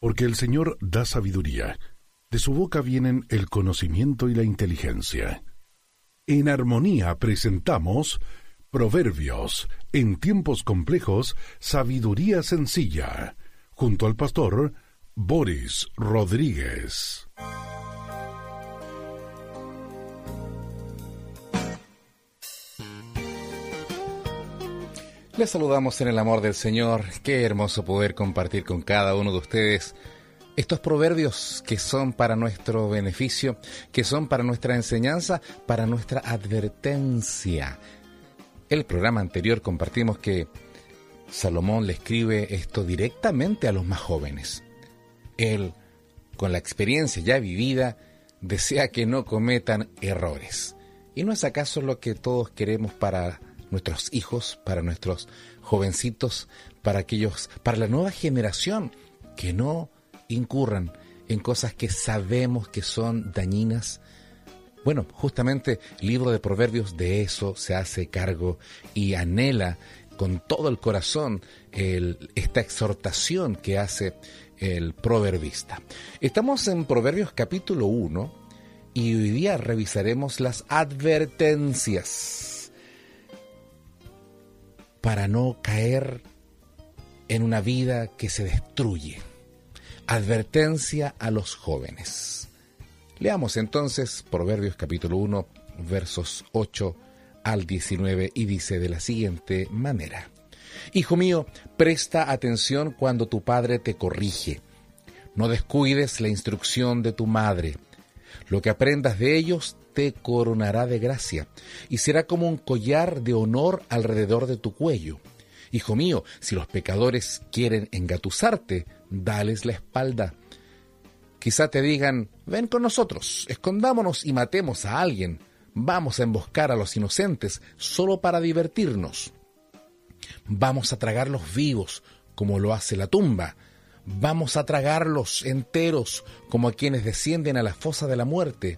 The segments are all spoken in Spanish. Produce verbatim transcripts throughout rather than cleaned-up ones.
Porque el Señor da sabiduría. De su boca vienen el conocimiento y la inteligencia. En armonía presentamos Proverbios, en tiempos complejos, sabiduría sencilla, junto al pastor Boris Rodríguez. Les saludamos en el amor del Señor. Qué hermoso poder compartir con cada uno de ustedes estos proverbios que son para nuestro beneficio, que son para nuestra enseñanza, para nuestra advertencia. El programa anterior compartimos que Salomón le escribe esto directamente a los más jóvenes. Él, con la experiencia ya vivida, desea que no cometan errores. ¿Y no es acaso lo que todos queremos para nuestros hijos, para nuestros jovencitos, para aquellos, para la nueva generación, que no incurran en cosas que sabemos que son dañinas? Bueno, justamente el libro de Proverbios de eso se hace cargo y anhela con todo el corazón el, esta exhortación que hace el proverbista. Estamos en Proverbios capítulo uno y hoy día revisaremos las advertencias para no caer en una vida que se destruye. Advertencia a los jóvenes. Leamos entonces Proverbios capítulo uno, versos ocho al diecinueve, y dice de la siguiente manera: Hijo mío, presta atención cuando tu padre te corrige. No descuides la instrucción de tu madre. Lo que aprendas de ellos te coronará de gracia y será como un collar de honor alrededor de tu cuello. Hijo mío, si los pecadores quieren engatusarte, dales la espalda. Quizá te digan: ven con nosotros, escondámonos y matemos a alguien. Vamos a emboscar a los inocentes solo para divertirnos. Vamos a tragarlos vivos como lo hace la tumba. Vamos a tragarlos enteros como a quienes descienden a la fosa de la muerte.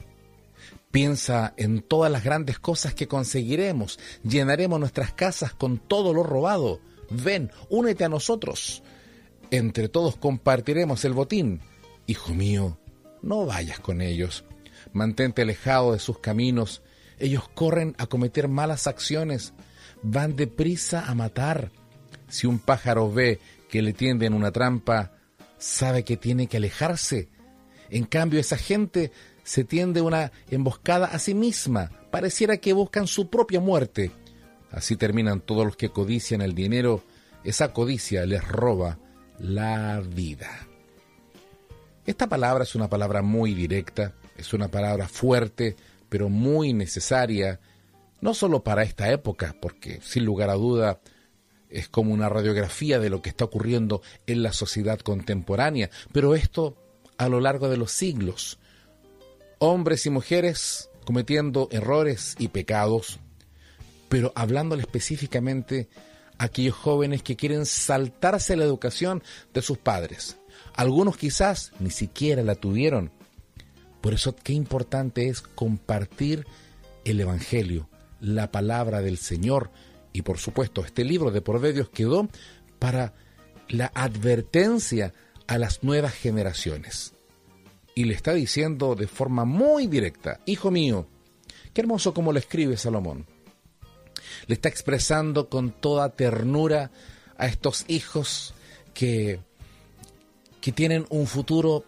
Piensa en todas las grandes cosas que conseguiremos. Llenaremos nuestras casas con todo lo robado. Ven, únete a nosotros. Entre todos compartiremos el botín. Hijo mío, no vayas con ellos. Mantente alejado de sus caminos. Ellos corren a cometer malas acciones. Van deprisa a matar. Si un pájaro ve que le tienden una trampa, sabe que tiene que alejarse. En cambio, esa gente se tiende una emboscada a sí misma. Pareciera que buscan su propia muerte. Así terminan todos los que codician el dinero. Esa codicia les roba la vida. Esta palabra es una palabra muy directa, es una palabra fuerte, pero muy necesaria, no solo para esta época, porque sin lugar a duda es como una radiografía de lo que está ocurriendo en la sociedad contemporánea, pero esto a lo largo de los siglos. Hombres y mujeres cometiendo errores y pecados, pero hablándole específicamente a aquellos jóvenes que quieren saltarse la educación de sus padres. Algunos quizás ni siquiera la tuvieron. Por eso qué importante es compartir el Evangelio, la palabra del Señor. Y por supuesto, este libro de Proverbios quedó para la advertencia a las nuevas generaciones. Y le está diciendo de forma muy directa: hijo mío, qué hermoso como lo escribe Salomón. Le está expresando con toda ternura a estos hijos que, que tienen un futuro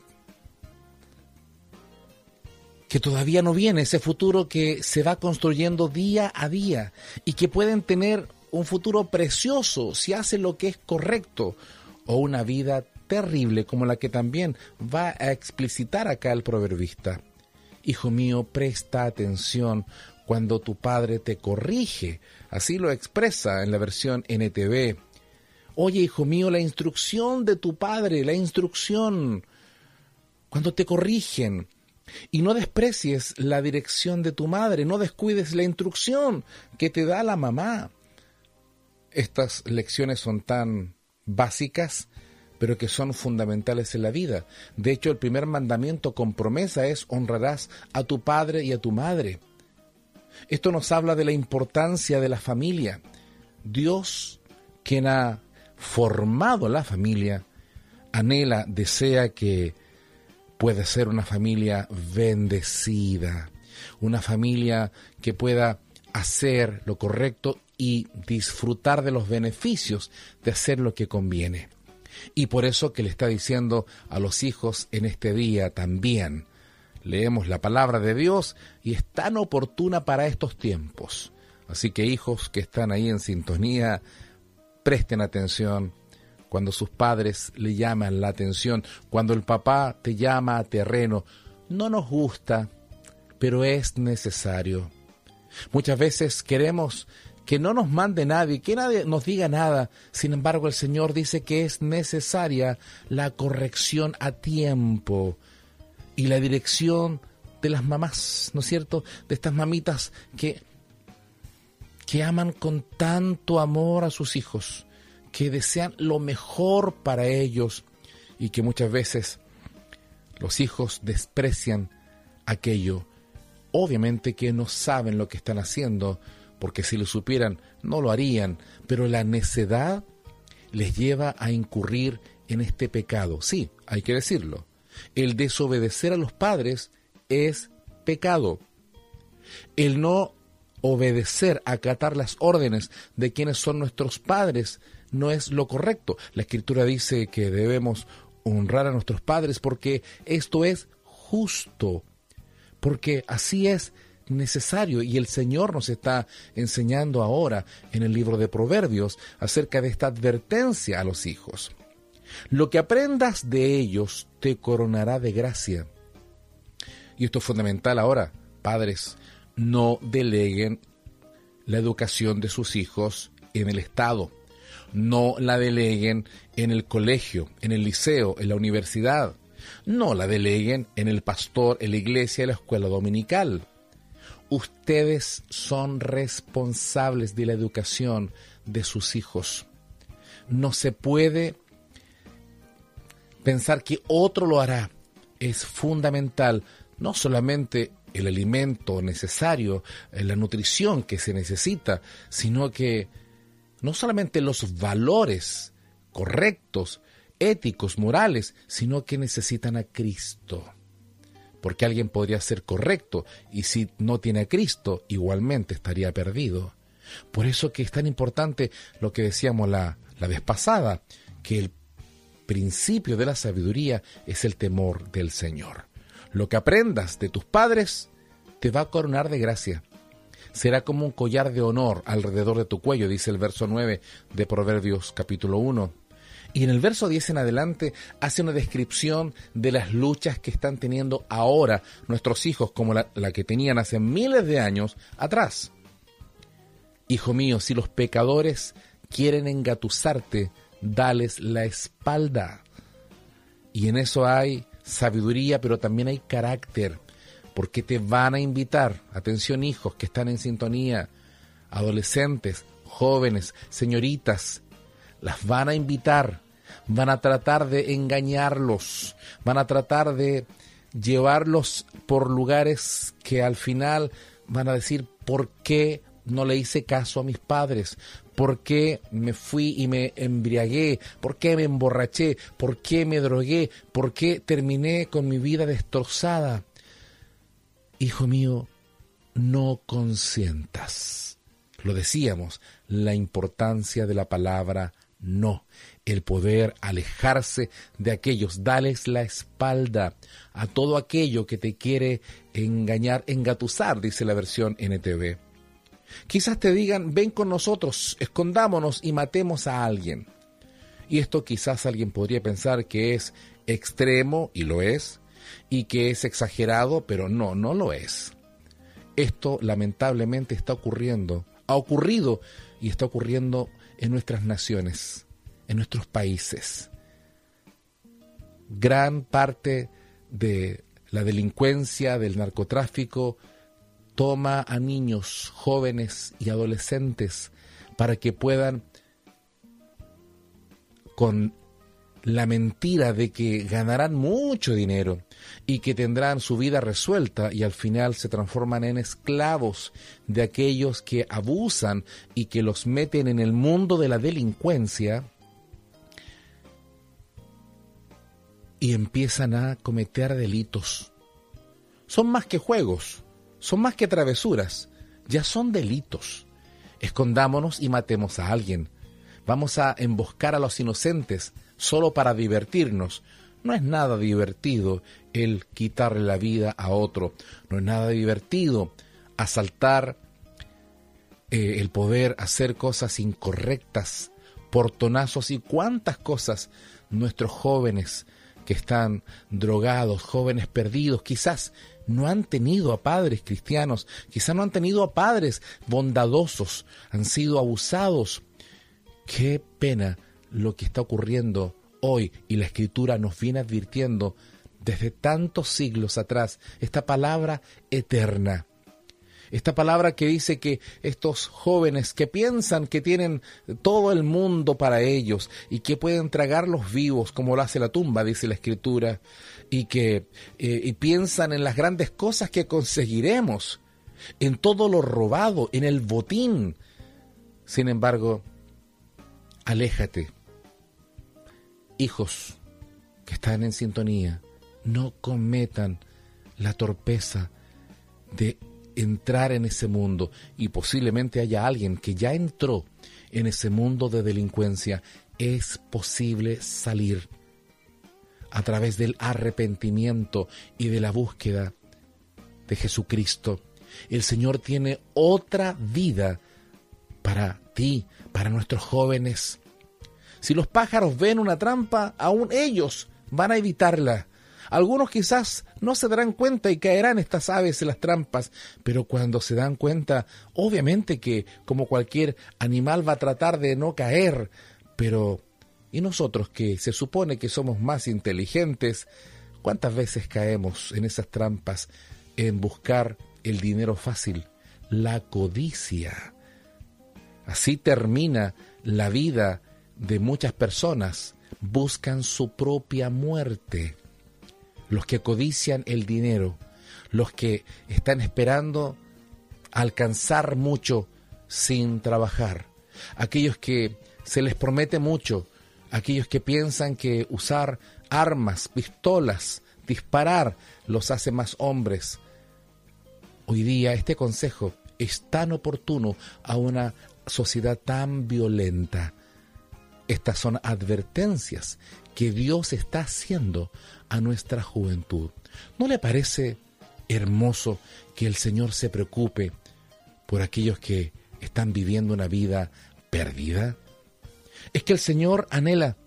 que todavía no viene, ese futuro que se va construyendo día a día y que pueden tener un futuro precioso si hacen lo que es correcto, o una vida terrible como la que también va a explicitar acá el proverbista. Hijo mío, presta atención cuando tu padre te corrige. Así lo expresa en la versión N T V. Oye, hijo mío, la instrucción de tu padre, la instrucción, cuando te corrigen. Y no desprecies la dirección de tu madre, no descuides la instrucción que te da la mamá. Estas lecciones son tan básicas, pero que son fundamentales en la vida. De hecho, el primer mandamiento con promesa es: honrarás a tu padre y a tu madre. Esto nos habla de la importancia de la familia. Dios, quien ha formado la familia, anhela, desea que pueda ser una familia bendecida, una familia que pueda hacer lo correcto y disfrutar de los beneficios de hacer lo que conviene. Y por eso que le está diciendo a los hijos en este día también, leemos la palabra de Dios y es tan oportuna para estos tiempos. Así que hijos que están ahí en sintonía, presten atención cuando sus padres le llaman la atención, cuando el papá te llama a terreno. No nos gusta, pero es necesario. Muchas veces queremos que no nos mande nadie, que nadie nos diga nada. Sin embargo, el Señor dice que es necesaria la corrección a tiempo y la dirección de las mamás, ¿no es cierto? De estas mamitas que, que aman con tanto amor a sus hijos, que desean lo mejor para ellos y que muchas veces los hijos desprecian aquello. Obviamente que no saben lo que están haciendo, porque si lo supieran no lo harían, pero la necedad les lleva a incurrir en este pecado. Sí, hay que decirlo. El desobedecer a los padres es pecado. El no obedecer, acatar las órdenes de quienes son nuestros padres no es lo correcto. La Escritura dice que debemos honrar a nuestros padres porque esto es justo, porque así es necesario, y el Señor nos está enseñando ahora en el libro de Proverbios acerca de esta advertencia a los hijos. Lo que aprendas de ellos te coronará de gracia. Y esto es fundamental ahora. Padres, no deleguen la educación de sus hijos en el Estado. No la deleguen en el colegio, en el liceo, en la universidad. No la deleguen en el pastor, en la iglesia, en la escuela dominical. Ustedes son responsables de la educación de sus hijos. No se puede pensar que otro lo hará. Es fundamental no solamente el alimento necesario, la nutrición que se necesita, sino que no solamente los valores correctos, éticos, morales, sino que necesitan a Cristo. Porque alguien podría ser correcto y si no tiene a Cristo, igualmente estaría perdido. Por eso que es tan importante lo que decíamos la, la vez pasada, que el principio de la sabiduría es el temor del Señor. Lo que aprendas de tus padres te va a coronar de gracia. Será como un collar de honor alrededor de tu cuello, dice el verso nueve de Proverbios capítulo uno. Y en el verso diez en adelante hace una descripción de las luchas que están teniendo ahora nuestros hijos, como la, la que tenían hace miles de años atrás. Hijo mío, si los pecadores quieren engatusarte, dales la espalda. Y en eso hay sabiduría, pero también hay carácter, porque te van a invitar, atención hijos que están en sintonía, adolescentes, jóvenes, señoritas, las van a invitar, van a tratar de engañarlos, van a tratar de llevarlos por lugares que al final van a decir, ¿por qué no le hice caso a mis padres? ¿Por qué me fui y me embriagué? ¿Por qué me emborraché? ¿Por qué me drogué? ¿Por qué terminé con mi vida destrozada? Hijo mío, no consientas. Lo decíamos, la importancia de la palabra no, el poder alejarse de aquellos, dales la espalda a todo aquello que te quiere engañar, engatusar, dice la versión N T V. Quizás te digan, ven con nosotros, escondámonos y matemos a alguien. Y esto quizás alguien podría pensar que es extremo, y lo es, y que es exagerado, pero no, no lo es. Esto lamentablemente está ocurriendo, ha ocurrido y está ocurriendo en nuestras naciones, en nuestros países. Gran parte de la delincuencia, del narcotráfico, toma a niños, jóvenes y adolescentes para que puedan, con la mentira de que ganarán mucho dinero y que tendrán su vida resuelta, y al final se transforman en esclavos de aquellos que abusan y que los meten en el mundo de la delincuencia, y empiezan a cometer delitos. Son más que juegos, son más que travesuras, ya son delitos. Escondámonos y matemos a alguien. Vamos a emboscar a los inocentes solo para divertirnos. No es nada divertido el quitarle la vida a otro. No es nada divertido asaltar, eh, el poder hacer cosas incorrectas, portonazos y cuántas cosas. Nuestros jóvenes que están drogados, jóvenes perdidos, quizás no han tenido a padres cristianos, quizás no han tenido a padres bondadosos, han sido abusados. Qué pena lo que está ocurriendo hoy, y la Escritura nos viene advirtiendo desde tantos siglos atrás esta palabra eterna. Esta palabra que dice que estos jóvenes que piensan que tienen todo el mundo para ellos y que pueden tragarlos vivos como lo hace la tumba, dice la Escritura, y que eh, y piensan en las grandes cosas que conseguiremos, en todo lo robado, en el botín. Sin embargo, aléjate. Hijos que están en sintonía, no cometan la torpeza de entrar en ese mundo, y posiblemente haya alguien que ya entró en ese mundo de delincuencia. Es posible salir a través del arrepentimiento y de la búsqueda de Jesucristo. El Señor tiene otra vida para ti, para nuestros jóvenes. Si los pájaros ven una trampa, aún ellos van a evitarla. Algunos quizás no se darán cuenta y caerán estas aves en las trampas, pero cuando se dan cuenta, obviamente que como cualquier animal va a tratar de no caer. Pero, ¿y nosotros que se supone que somos más inteligentes? ¿Cuántas veces caemos en esas trampas en buscar el dinero fácil? La codicia. Así termina la vida de muchas personas. Buscan su propia muerte. Los que codician el dinero, los que están esperando alcanzar mucho sin trabajar, aquellos que se les promete mucho, aquellos que piensan que usar armas, pistolas, disparar los hace más hombres. Hoy día este consejo es tan oportuno a una sociedad tan violenta. Estas son advertencias que Dios está haciendo a nuestra juventud. ¿No le parece hermoso que el Señor se preocupe por aquellos que están viviendo una vida perdida? Es que el Señor anhela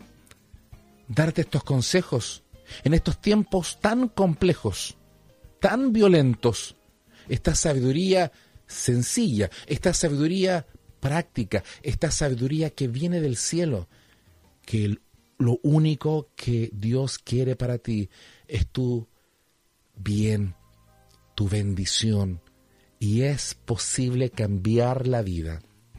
darte estos consejos en estos tiempos tan complejos, tan violentos. Esta sabiduría sencilla, esta sabiduría práctica, esta sabiduría que viene del cielo, que el Lo único que Dios quiere para ti es tu bien, tu bendición, y es posible cambiar la vida.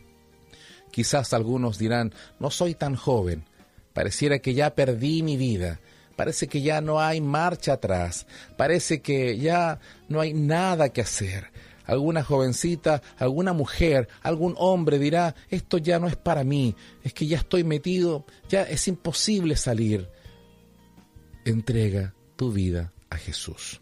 Quizás algunos dirán, no soy tan joven, pareciera que ya perdí mi vida, parece que ya no hay marcha atrás, parece que ya no hay nada que hacer. Alguna jovencita, alguna mujer, algún hombre dirá, esto ya no es para mí, es que ya estoy metido, ya es imposible salir. Entrega tu vida a Jesús.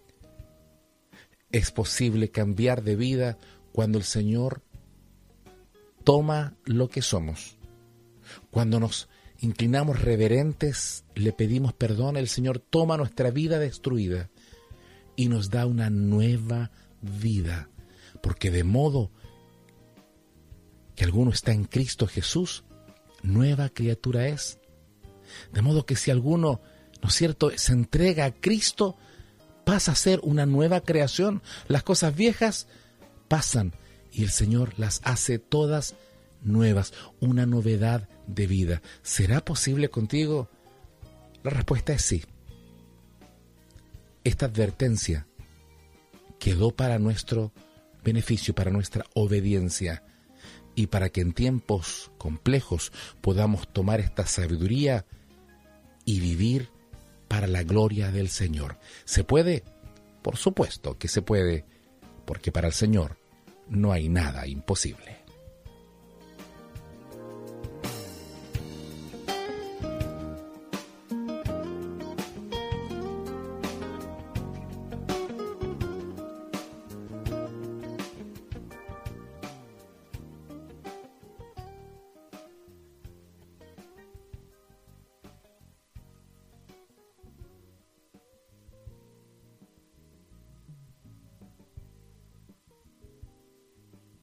Es posible cambiar de vida cuando el Señor toma lo que somos. Cuando nos inclinamos reverentes, le pedimos perdón, el Señor toma nuestra vida destruida y nos da una nueva vida, porque de modo que alguno está en Cristo Jesús, nueva criatura es. De modo que si alguno, ¿no es cierto?, se entrega a Cristo, pasa a ser una nueva creación. Las cosas viejas pasan y el Señor las hace todas nuevas, una novedad de vida. ¿Será posible contigo? La respuesta es sí. Esta advertencia quedó para nuestro beneficio, para nuestra obediencia, y para que en tiempos complejos podamos tomar esta sabiduría y vivir para la gloria del Señor. ¿Se puede? Por supuesto que se puede, porque para el Señor no hay nada imposible.